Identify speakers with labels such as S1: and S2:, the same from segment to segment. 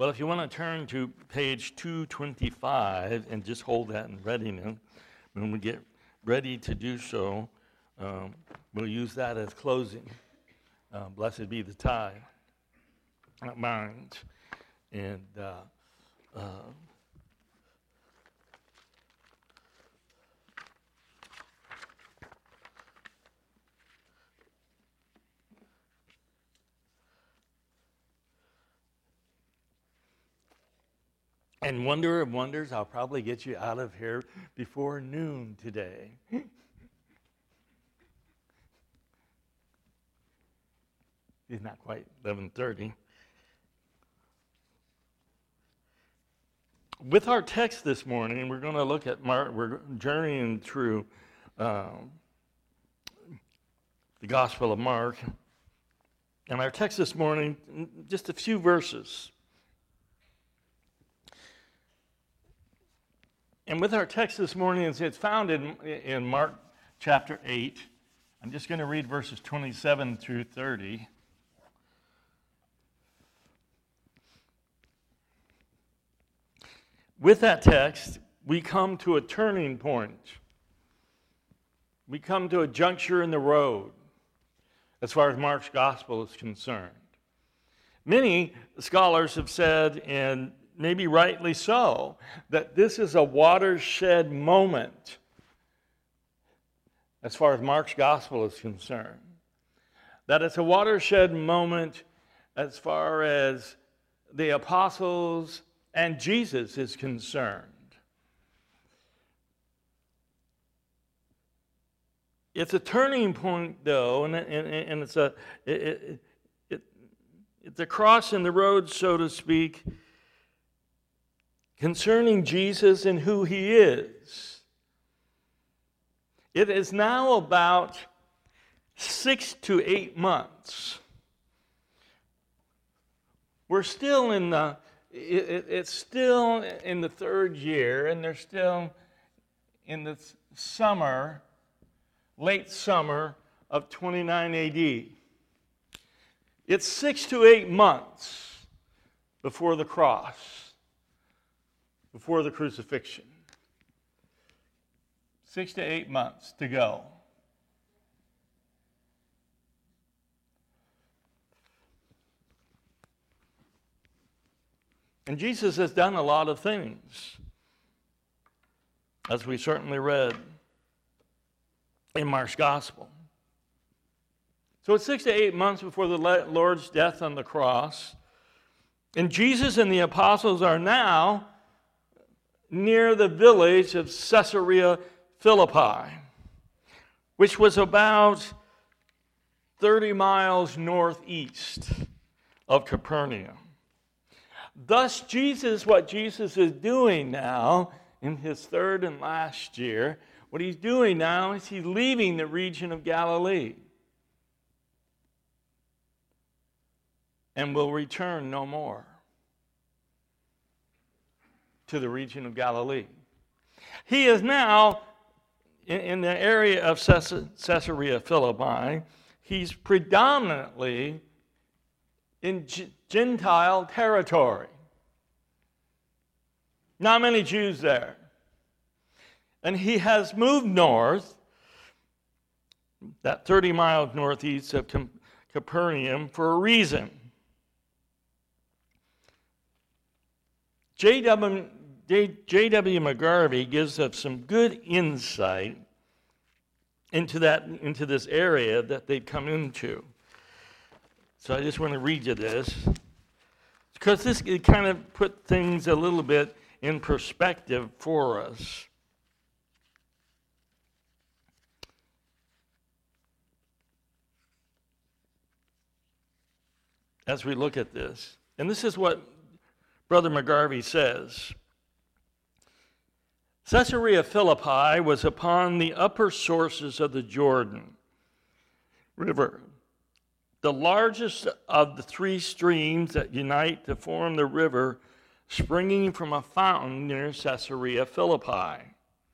S1: Well, if you want to turn to page 225 and just hold that in readiness, when we get ready to do so, we'll use that as closing. Blessed be the tie, not mine. And And wonder of wonders, I'll probably get you out of here before noon today. It's not quite 11:30. With our text this morning, we're going to look at Mark. We're journeying through the Gospel of Mark. And our text this morning, just a few verses. And with our text this morning, it's found in Mark chapter 8. I'm just going to read verses 27 through 30. With that text, we come to a turning point. We come to a juncture in the road as far as Mark's gospel is concerned. Many scholars have said, and maybe rightly so, that this is a watershed moment as far as Mark's gospel is concerned. That it's a watershed moment as far as the apostles and Jesus is concerned. It's a turning point, though, and it's a cross in the road, so to speak, concerning Jesus and who he is. It is now about 6 to 8 months. We're still in the, it's still in the third year, and they're still in the summer, late summer of 29 AD. It's 6 to 8 months before the cross, before the crucifixion. 6 to 8 months to go. And Jesus has done a lot of things, as we certainly read in Mark's gospel. So it's 6 to 8 months before the Lord's death on the cross. And Jesus and the apostles are now near the village of Caesarea Philippi, which was about 30 miles northeast of Capernaum. Thus, what Jesus is doing now in his third and last year, what he's doing now is he's leaving the region of Galilee and will return no more to the region of Galilee. He is now in the area of Caesarea Philippi. He's predominantly in Gentile territory. Not many Jews there. And he has moved north, that 30 miles northeast of Capernaum, for a reason. J.W. McGarvey gives us some good insight into this area that they've come into. So I just want to read you this, because this kind of put things a little bit in perspective for us. As we look at this. And this is what Brother McGarvey says. Caesarea Philippi was upon the upper sources of the Jordan River, the largest of the three streams that unite to form the river springing from a fountain near Caesarea Philippi.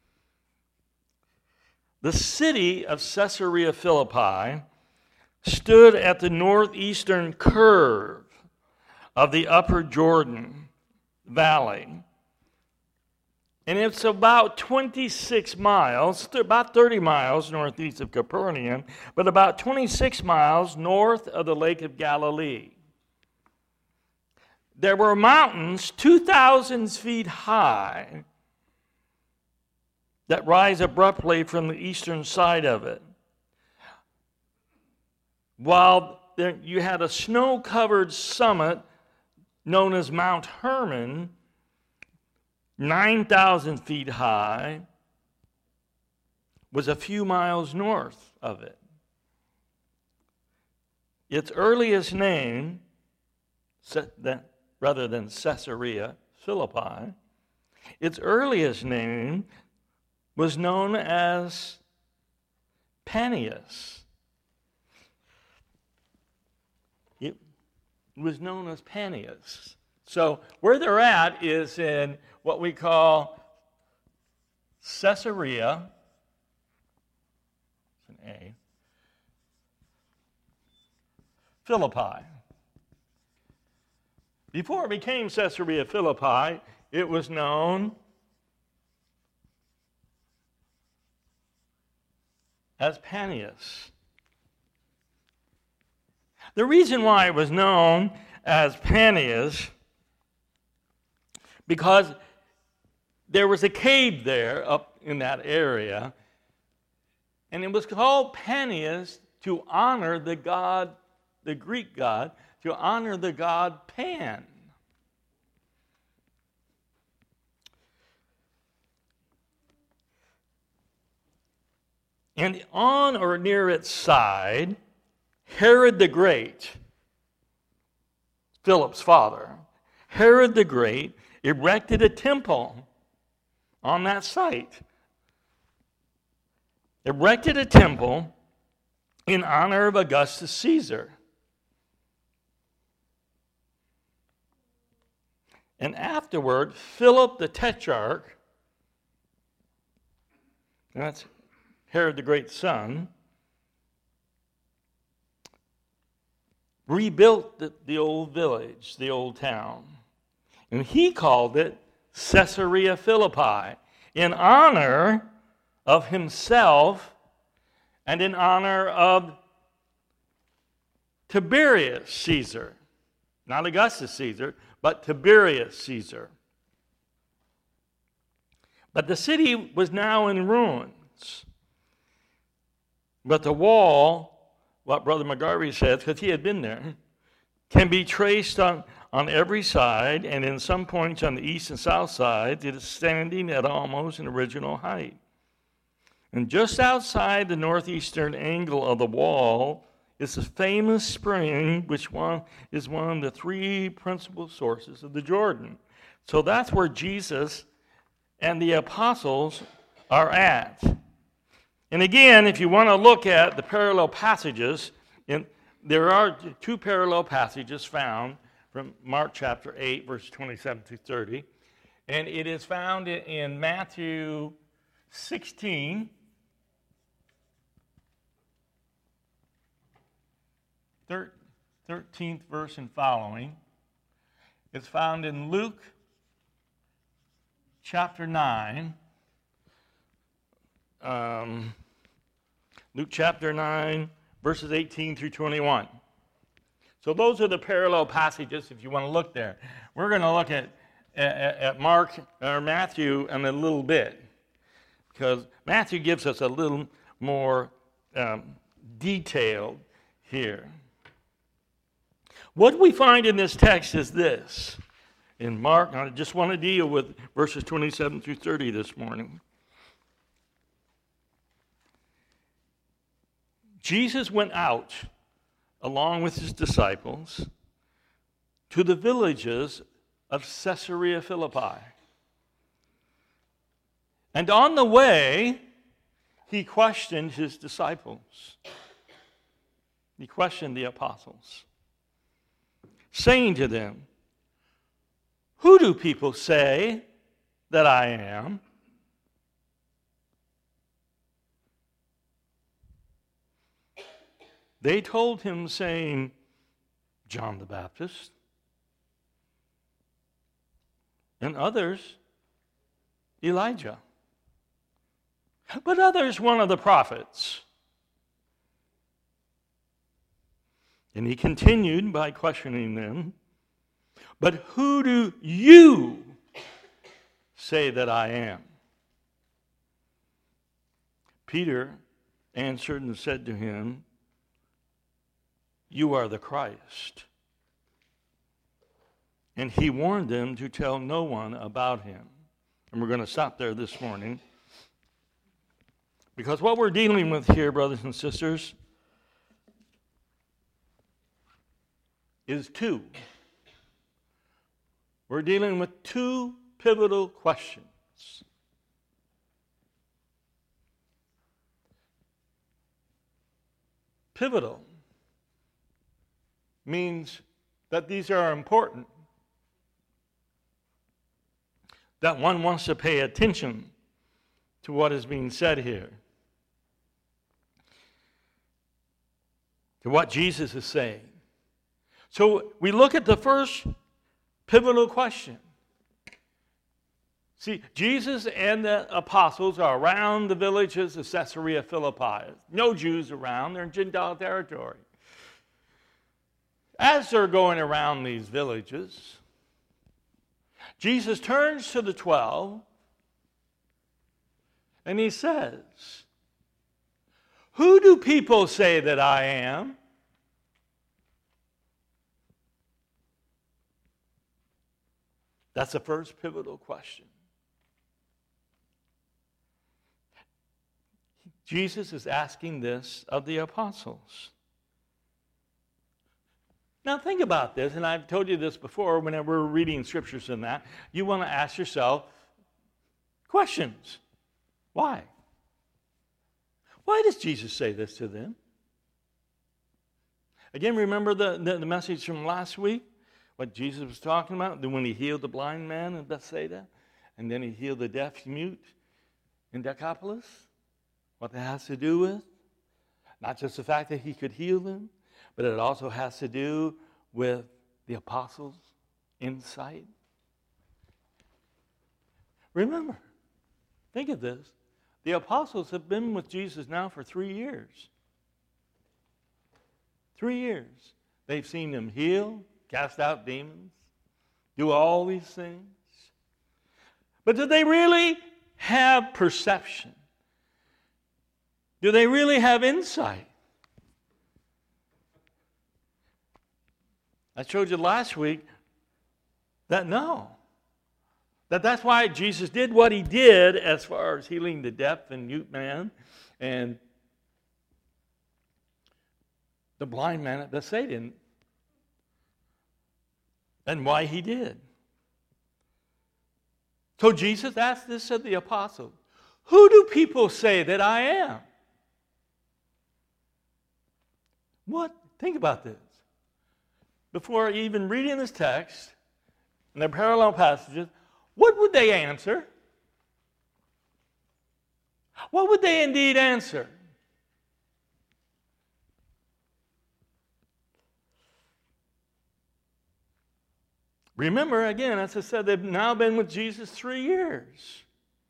S1: The city of Caesarea Philippi stood at the northeastern curve of the upper Jordan Valley. And it's about 26 miles, about 30 miles northeast of Capernaum, but about 26 miles north of the Lake of Galilee. There were mountains 2,000 feet high that rise abruptly from the eastern side of it, while you had a snow-covered summit known as Mount Hermon, 9,000 feet high, was a few miles north of it. Its earliest name, rather than Caesarea Philippi, its earliest name was known as Panias. It was known as Panias. So where they're at is in what we call Caesarea, it's an A, Philippi. Before it became Caesarea Philippi, it was known as Panias. The reason why it was known as Panias, because there was a cave there up in that area, and it was called Panias to honor the god, the Greek god, to honor the god Pan. And on or near its side, Herod the Great, Philip's father, Herod the Great erected a temple on that site. Erected a temple in honor of Augustus Caesar. And afterward, Philip the Tetrarch, that's Herod the Great's son, rebuilt the old village, the old town. And he called it Caesarea Philippi in honor of himself and in honor of Tiberius Caesar. Not Augustus Caesar, but Tiberius Caesar. But the city was now in ruins. But the wall, what Brother McGarvey said, because he had been there, can be traced on every side, and in some points on the east and south sides, it is standing at almost an original height. And just outside the northeastern angle of the wall is a famous spring, which is one of the three principal sources of the Jordan. So that's where Jesus and the apostles are at. And again, if you want to look at the parallel passages, there are two parallel passages found from Mark chapter 8, verses 27 through 30. And it is found in Matthew 16, 13th verse and following. It's found in Luke chapter 9. Luke chapter 9, verses 18 through 21. So those are the parallel passages if you want to look there. We're going to look at Mark or Matthew in a little bit, because Matthew gives us a little more detail here. What we find in this text is this. In Mark, I just want to deal with verses 27 through 30 this morning. Jesus went out along with his disciples to the villages of Caesarea Philippi. And on the way, he questioned his disciples. He questioned the apostles, saying to them, "Who do people say that I am?" They told him, saying, "John the Baptist. and others, Elijah. But others, one of the prophets. And he continued by questioning them, but who do you say that I am? Peter answered and said to him, you are the Christ. And he warned them to tell no one about him. And we're going to stop there this morning. Because what we're dealing with here, brothers and sisters, is two. We're dealing with two pivotal questions. Pivotal means that these are important, that one wants to pay attention to what is being said here, to what Jesus is saying. So we look at the first pivotal question. See, Jesus and the apostles are around the villages of Caesarea Philippi. No Jews around, they're in Gentile territory. As they're going around these villages, Jesus turns to the 12 and he says, who do people say that I am? That's the first pivotal question. Jesus is asking this of the apostles. Now think about this, and I've told you this before whenever we're reading scriptures and that. You want to ask yourself questions. Why? Why does Jesus say this to them? Again, remember the message from last week? What Jesus was talking about? When he healed the blind man in Bethsaida, and then he healed the deaf mute in Decapolis? What that has to do with? Not just the fact that he could heal them, but it also has to do with the apostles' insight. Remember, think of this. The apostles have been with Jesus now for 3 years. 3 years. They've seen him heal, cast out demons, do all these things. But do they really have perception? Do they really have insight? I showed you last week that no. That's why Jesus did what he did as far as healing the deaf and mute man and the blind man at Bethsaida, and why he did. So Jesus asked this of the apostles. Who do people say that I am? What? Think about this. Before even reading this text and their parallel passages, what would they answer? What would they indeed answer? Remember, again, as I said, they've now been with Jesus 3 years.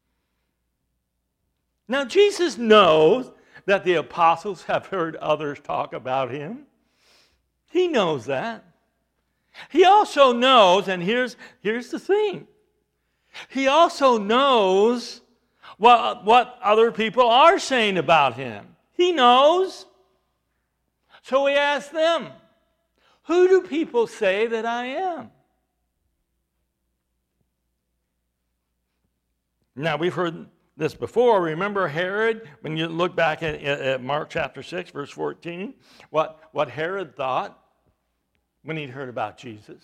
S1: Now, Jesus knows that the apostles have heard others talk about him. He knows that. He also knows, and here's the thing. He also knows what other people are saying about him. He knows. So he asks them, who do people say that I am? Now, we've heard this before. Remember Herod, when you look back at Mark chapter 6, verse 14, what Herod thought when he'd heard about Jesus.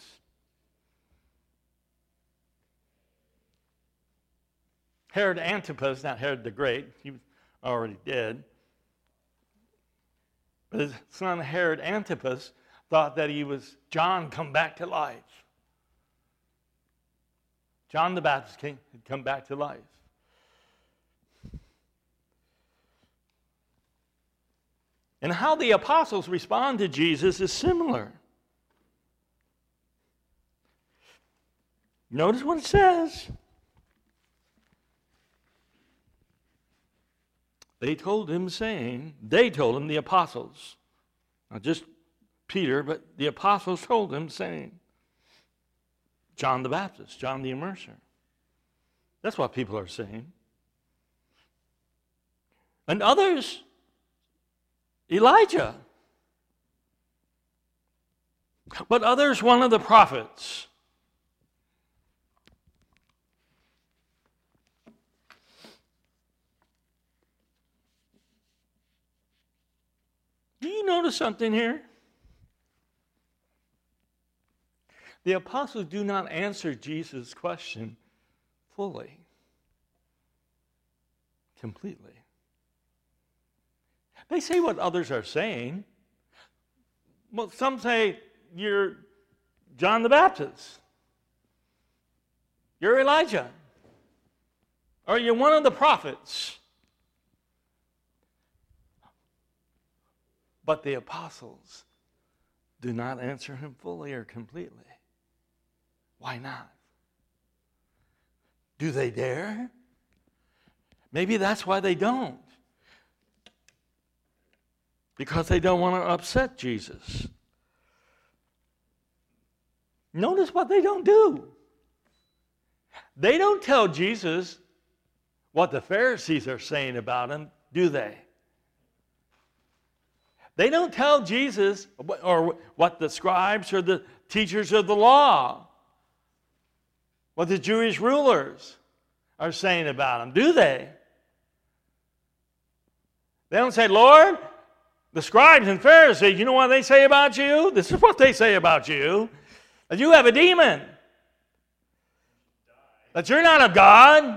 S1: Herod Antipas, not Herod the Great, he was already dead, but his son Herod Antipas thought that he was John come back to life. John the Baptist had come back to life. And how the apostles respond to Jesus is similar. Notice what it says. They told him, the apostles, not just Peter, but the apostles told him, saying, John the Baptist, John the Immerser. That's what people are saying. And others, Elijah. But others, one of the prophets. Do you notice something here? The apostles do not answer Jesus' question fully, completely. They say what others are saying. Well, some say you're John the Baptist. You're Elijah. Or you're one of the prophets. But the apostles do not answer him fully or completely. Why not? Do they dare? Maybe that's why they don't. Because they don't want to upset Jesus. Notice what they don't do. They don't tell Jesus what the Pharisees are saying about him, do they? They don't tell Jesus or what the scribes or the teachers of the law, what the Jewish rulers are saying about him, do they? They don't say, Lord, the scribes and Pharisees, you know what they say about you? This is what they say about you. That you have a demon. That you're not of God.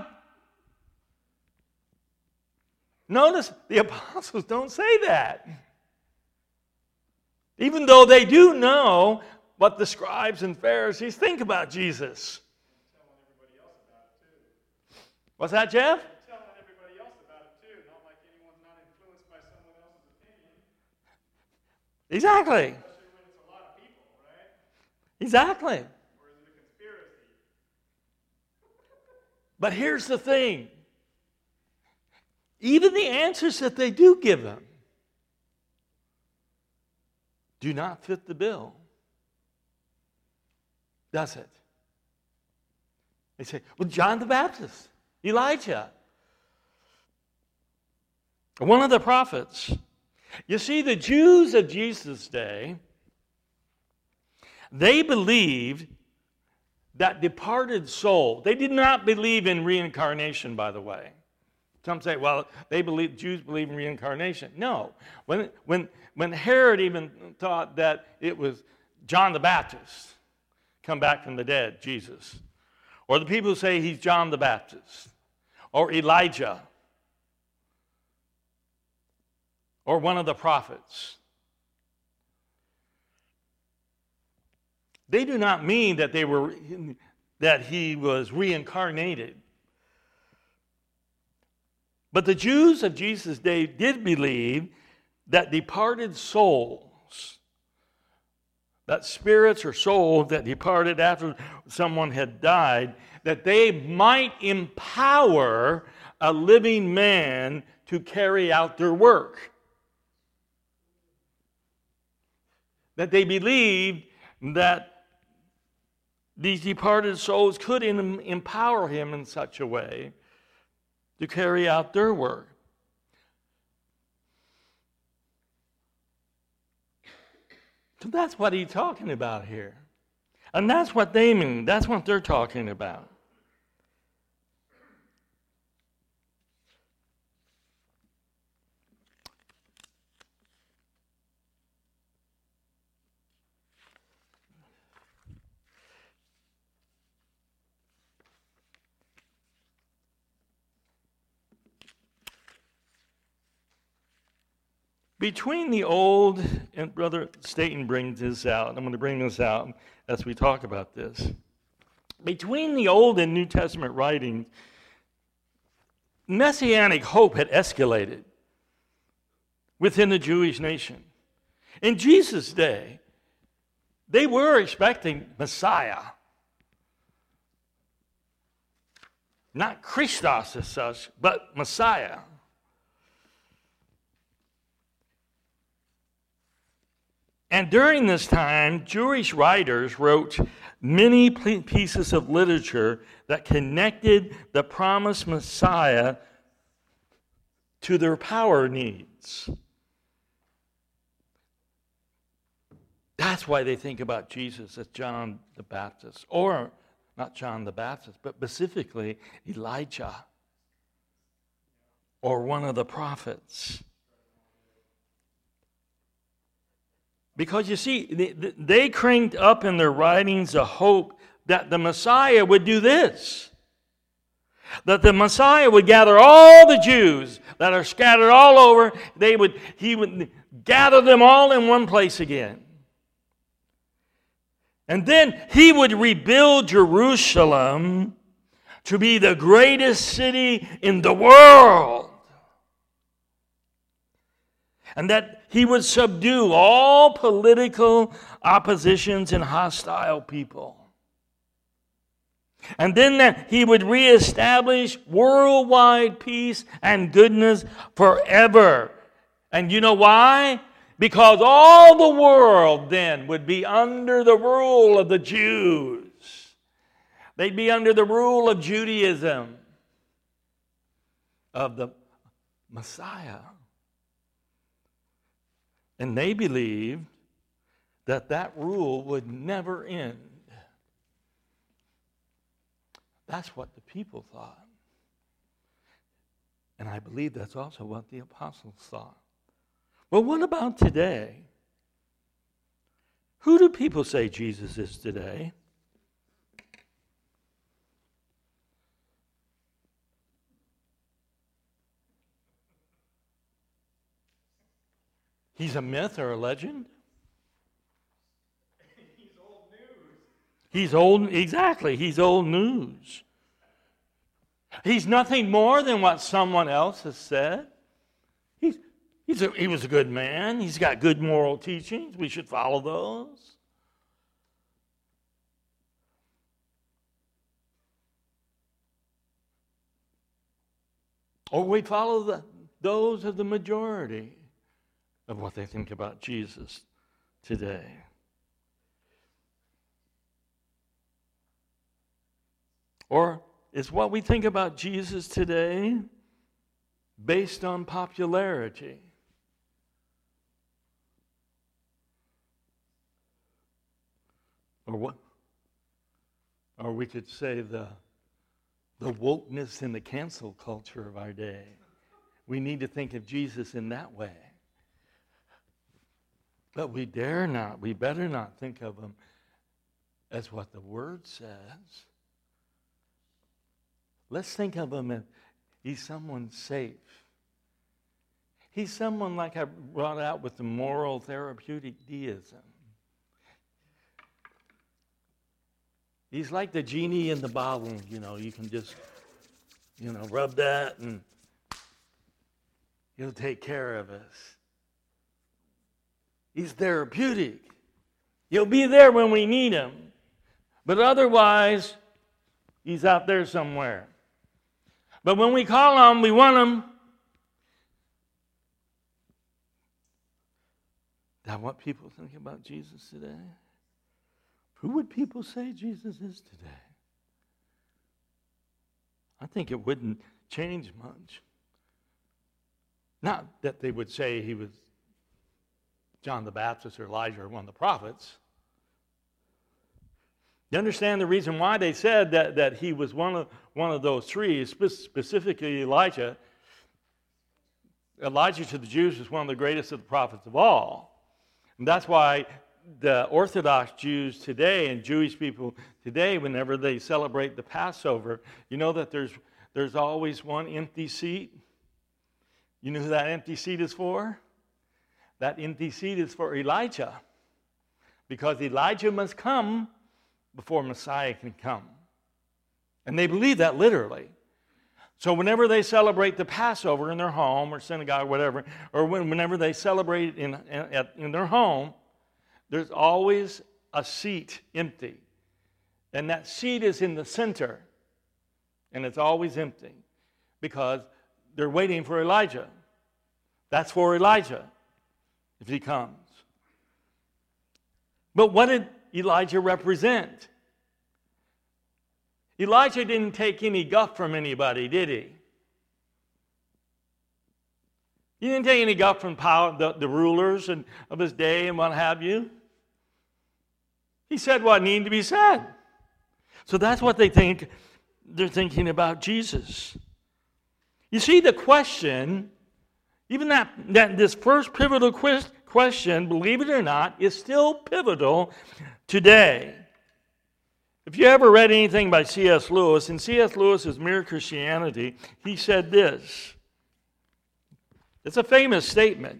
S1: Notice the apostles don't say that. Even though they do know what the scribes and Pharisees think about Jesus. What's that, Jeff?
S2: Telling everybody else about it too, not like anyone's not influenced by someone else's opinion.
S1: Exactly.
S2: Especially when it's a lot of people, right?
S1: Exactly.
S2: Or is it a conspiracy?
S1: But here's the thing. Even the answers that they do give him do not fit the bill. Does it? They say, well, John the Baptist, Elijah, one of the prophets. You see, the Jews of Jesus' day, they believed that departed soul. They did not believe in reincarnation, by the way. Some say, well, Jews believe in reincarnation. No. When Herod even thought that it was John the Baptist come back from the dead, Jesus, or the people who say he's John the Baptist, or Elijah, or one of the prophets, they do not mean that he was reincarnated. But the Jews of Jesus' day did believe that departed souls, that spirits or souls that departed after someone had died, that they might empower a living man to carry out their work. That they believed that these departed souls could empower him in such a way to carry out their work. So that's what he's talking about here. And that's what they mean. That's what they're talking about. Between the old, and Brother Staten brings this out, I'm going to bring this out as we talk about this. Between the Old and New Testament writings, messianic hope had escalated within the Jewish nation. In Jesus' day, they were expecting Messiah, Not Christos as such, but Messiah. And during this time, Jewish writers wrote many pieces of literature that connected the promised Messiah to their power needs. That's why they think about Jesus as John the Baptist, or not John the Baptist, but specifically Elijah, or one of the prophets. Because you see, they cranked up in their writings a hope that the Messiah would do this. That the Messiah would gather all the Jews that are scattered all over. He would gather them all in one place again. And then he would rebuild Jerusalem to be the greatest city in the world. And that he would subdue all political oppositions and hostile people. And then that he would reestablish worldwide peace and goodness forever. And you know why? Because all the world then would be under the rule of the Jews. They'd be under the rule of Judaism, of the Messiah. And they believed that that rule would never end. That's what the people thought. And I believe that's also what the apostles thought. Well, what about today? Who do people say Jesus is today? He's a myth or a legend?
S2: He's old news.
S1: He's old, exactly. He's old news. He's nothing more than what someone else has said. He was a good man. He's got good moral teachings. We should follow those. Or we follow those of the majority of what they think about Jesus today. Or is what we think about Jesus today based on popularity? Or what? Or we could say the wokeness and the cancel culture of our day. We need to think of Jesus in that way. But we dare not, we better not think of him as what the Word says. Let's think of him as he's someone safe. He's someone like I brought out with the moral therapeutic deism. He's like the genie in the bottle, you can just, rub that and he'll take care of us. He's therapeutic. He'll be there when we need him. But otherwise, he's out there somewhere. But when we call on him, we want him. Is that what people think about Jesus today? Who would people say Jesus is today? I think it wouldn't change much. Not that they would say he was John the Baptist or Elijah or one of the prophets. You understand the reason why they said that he was one of those three, specifically Elijah. Elijah to the Jews was one of the greatest of the prophets of all. And that's why the Orthodox Jews today and Jewish people today, whenever they celebrate the Passover, you know that there's always one empty seat. You know who that empty seat is for? That empty seat is for Elijah. Because Elijah must come before Messiah can come. And they believe that literally. So whenever they celebrate the Passover in their home or synagogue or whatever, or whenever they celebrate in their home, there's always a seat empty. And that seat is in the center. And it's always empty because they're waiting for Elijah. That's for Elijah if he comes. But what did Elijah represent? Elijah didn't take any guff from anybody, did he? He didn't take any guff from the rulers of his day and what have you. He said what needed to be said. So that's what they think. They're thinking about Jesus. You see, the question, even that this first pivotal question, believe it or not, is still pivotal today. If you ever read anything by C.S. Lewis, in C.S. Lewis's Mere Christianity, he said this. It's a famous statement.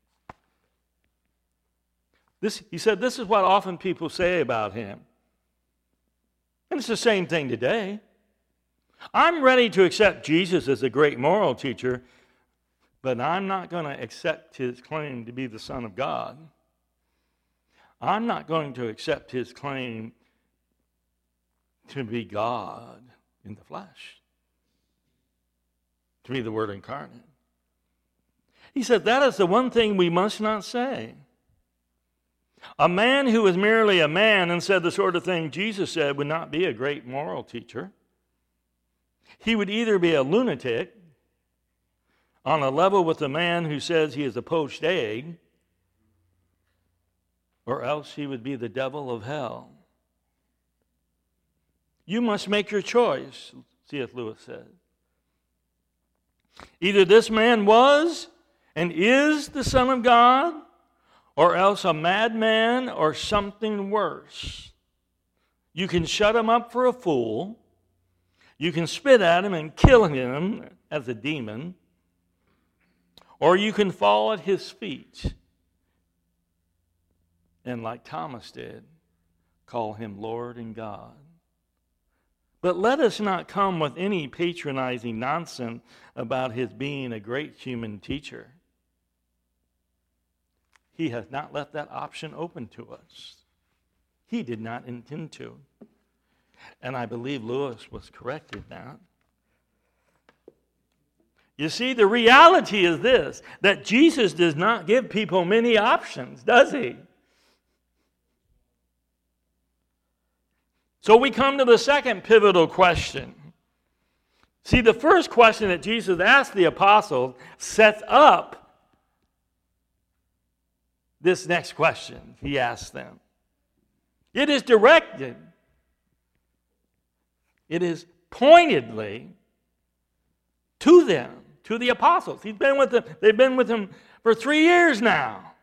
S1: He said, this is what often people say about him. And it's the same thing today. I'm ready to accept Jesus as a great moral teacher, but I'm not going to accept his claim to be the Son of God. I'm not going to accept his claim to be God in the flesh, to be the Word incarnate. He said, that is the one thing we must not say. A man who is merely a man and said the sort of thing Jesus said would not be a great moral teacher. He would either be a lunatic on a level with the man who says he is a poached egg, or else he would be the devil of hell. You must make your choice, C.S. Lewis said. Either this man was and is the Son of God, or else a madman or something worse. You can shut him up for a fool. You can spit at him and kill him as a demon. Or you can fall at his feet and, like Thomas did, call him Lord and God. But let us not come with any patronizing nonsense about his being a great human teacher. He has not left that option open to us. He did not intend to. And I believe Lewis was correct in that. You see, the reality is this, that Jesus does not give people many options, does he? So we come to the second pivotal question. See, the first question that Jesus asked the apostles sets up this next question he asked them. It is directed. It is pointedly to them, to the apostles. He's been with them. They've been with him for 3 years now.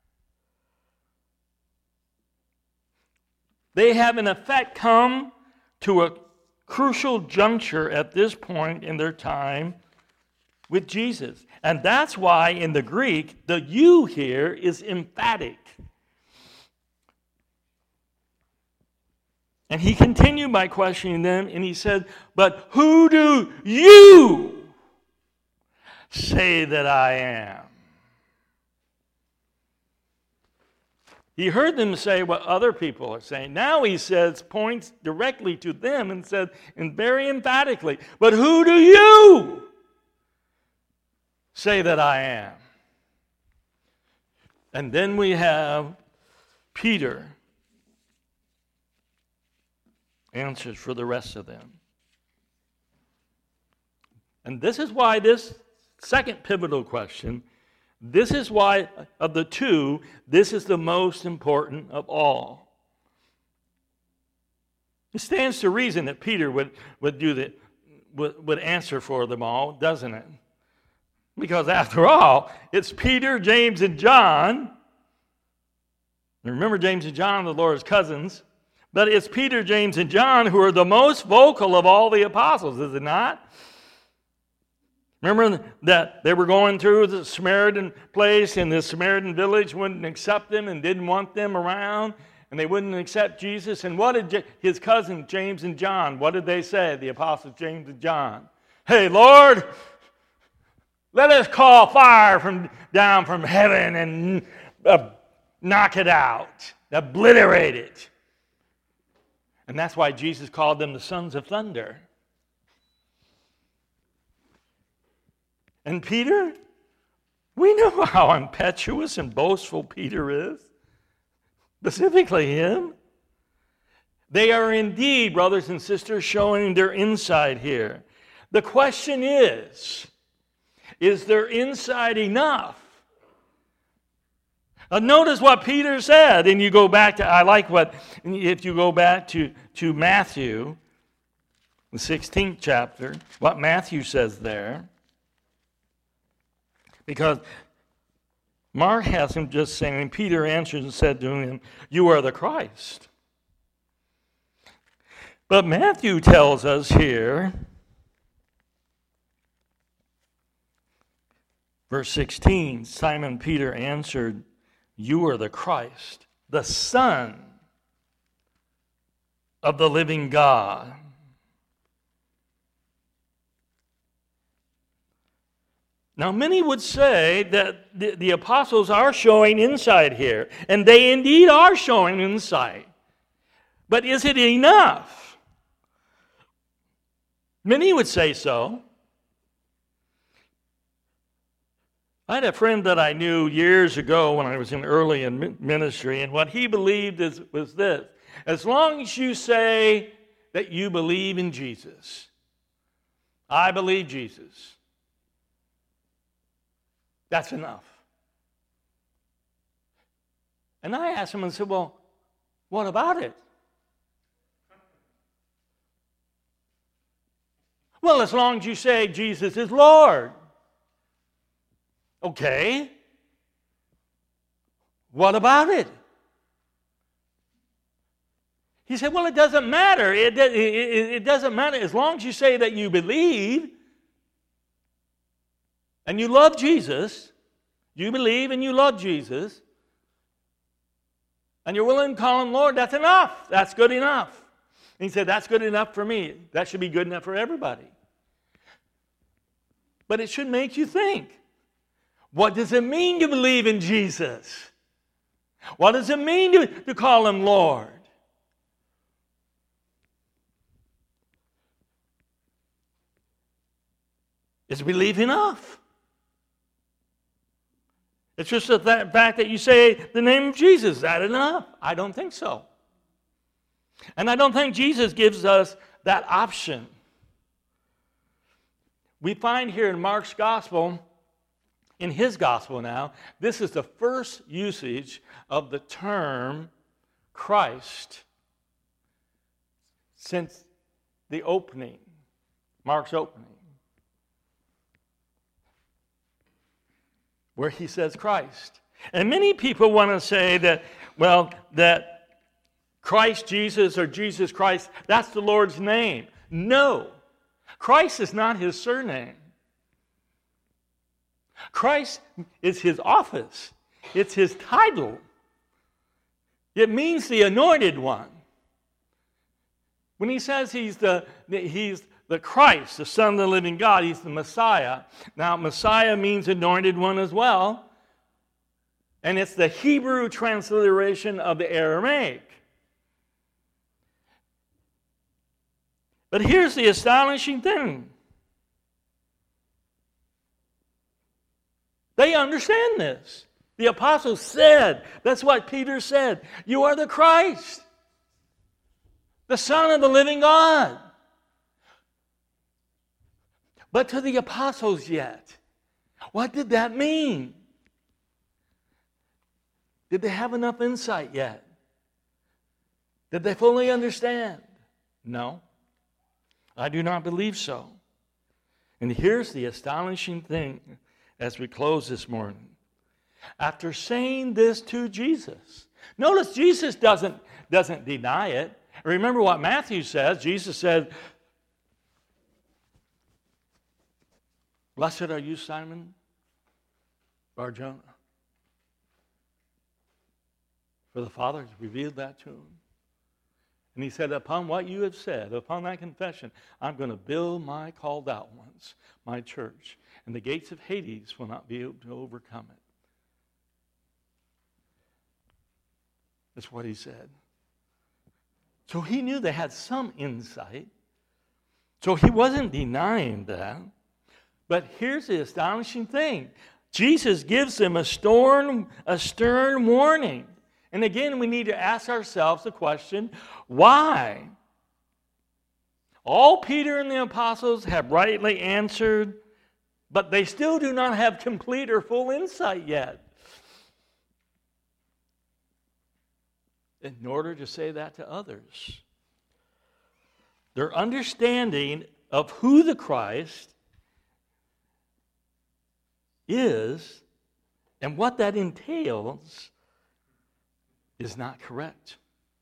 S1: They have in effect come to a crucial juncture at this point in their time with Jesus. And that's why in the Greek, the you here is emphatic. And he continued by questioning them, and he said, but who do you say that I am? He heard them say what other people are saying. Now he says, points directly to them and said, and very emphatically, but who do you say that I am? And then we have Peter answers for the rest of them. And this is why this second pivotal question, this is why of the two, this is the most important of all. It stands to reason that Peter would answer for them all, doesn't it? Because after all, it's Peter, James, and John. And remember, James and John are the Lord's cousins. But it's Peter, James, and John who are the most vocal of all the apostles, is it not? Remember that they were going through the Samaritan place, and the Samaritan village wouldn't accept them and didn't want them around, and they wouldn't accept Jesus. And what did his cousins, James and John, what did they say, the apostles James and John? Hey, Lord, let us call fire down from heaven and knock it out, obliterate it. And that's why Jesus called them the sons of thunder. And Peter? We know how impetuous and boastful Peter is. Specifically him. They are indeed, brothers and sisters, showing their insight here. The question is their insight enough? Notice what Peter said, and you go back to, if you go back to Matthew, the 16th chapter, what Matthew says there. Because Mark has him just saying, Peter answered and said to him, "You are the Christ." But Matthew tells us here, verse 16, Simon Peter answered, "You are the Christ, the Son of the living God." Now, many would say that the apostles are showing insight here, and they indeed are showing insight. But is it enough? Many would say so. I had a friend that I knew years ago when I was early in ministry, and what he believed was this: as long as you say that you believe in Jesus, I believe Jesus, that's enough. And I asked him and said, "Well, what about it?" "Well, as long as you say Jesus is Lord." "Okay. What about it?" He said, "Well, it doesn't matter. It doesn't matter as long as you say that you believe and you love Jesus. You believe and you love Jesus, and you're willing to call him Lord, that's enough. That's good enough." And he said, "That's good enough for me. That should be good enough for everybody." But it should make you think. What does it mean to believe in Jesus? What does it mean to call him Lord? Is belief enough? It's just the fact that you say the name of Jesus. Is that enough? I don't think so. And I don't think Jesus gives us that option. We find here in Mark's gospel, in his gospel now, this is the first usage of the term Christ since the opening, Mark's opening, where he says Christ. And many people want to say that, well, that Christ Jesus or Jesus Christ, that's the Lord's name. No. Christ is not his surname. Christ is his office. It's his title. It means the anointed one. When he says he's the Christ, the Son of the living God, he's the Messiah. Now, Messiah means anointed one as well. And it's the Hebrew transliteration of the Aramaic. But here's the astonishing thing. They understand this. The apostles said, that's what Peter said, "You are the Christ, the Son of the living God." But to the apostles yet, what did that mean? Did they have enough insight yet? Did they fully understand? No. I do not believe so. And here's the astonishing thing as we close this morning. After saying this to Jesus, notice Jesus doesn't deny it. Remember what Matthew says. Jesus said, "Blessed are you, Simon Bar-Jonah, for the Father has revealed that to him." And he said, "Upon what you have said, upon that confession, I'm going to build my called out ones, my church, and the gates of Hades will not be able to overcome it." That's what he said. So he knew they had some insight. So he wasn't denying that. But here's the astonishing thing. Jesus gives them a stern warning. And again, we need to ask ourselves the question, why? All Peter and the apostles have rightly answered, but they still do not have complete or full insight yet. In order to say that to others, their understanding of who the Christ is and what that entails is not correct.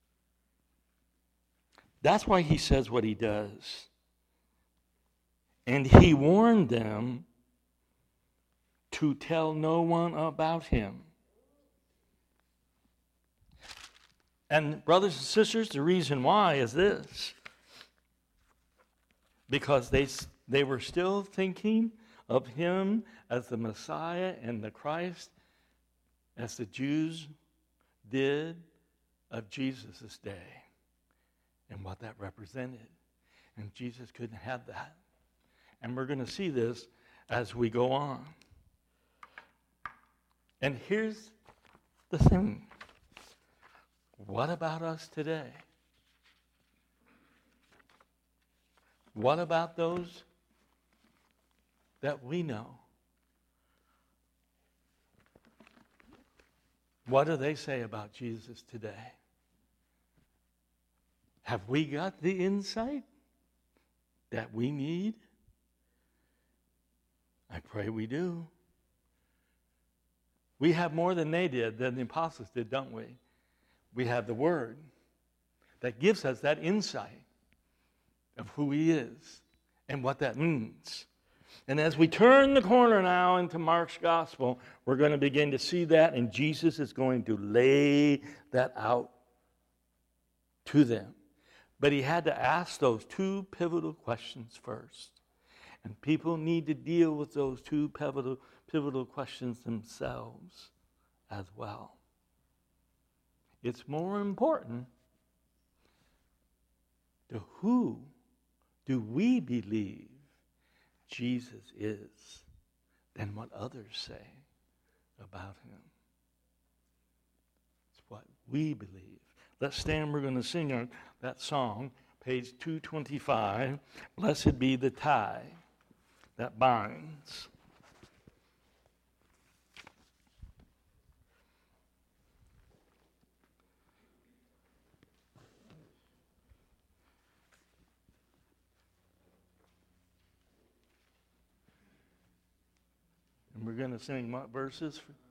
S1: That's why he says what he does. And he warned them to tell no one about him. And brothers and sisters, the reason why is this. Because they were still thinking of him as the Messiah and the Christ as the Jews did of Jesus' day and what that represented. And Jesus couldn't have that. And we're going to see this as we go on. And here's the thing. What about us today? What about those that we know? What do they say about Jesus today? Have we got the insight that we need? I pray we do. We have more than they did, than the apostles did, don't we? We have the Word that gives us that insight of who He is and what that means. And as we turn the corner now into Mark's Gospel, we're going to begin to see that, and Jesus is going to lay that out to them. But He had to ask those two pivotal questions first. And people need to deal with those two pivotal questions themselves as well. It's more important to who do we believe Jesus is than what others say about Him. It's what we believe. Let's stand. We're going to sing that song, page 225, Blessed Be the Tie That Binds. And we're going to sing what verses?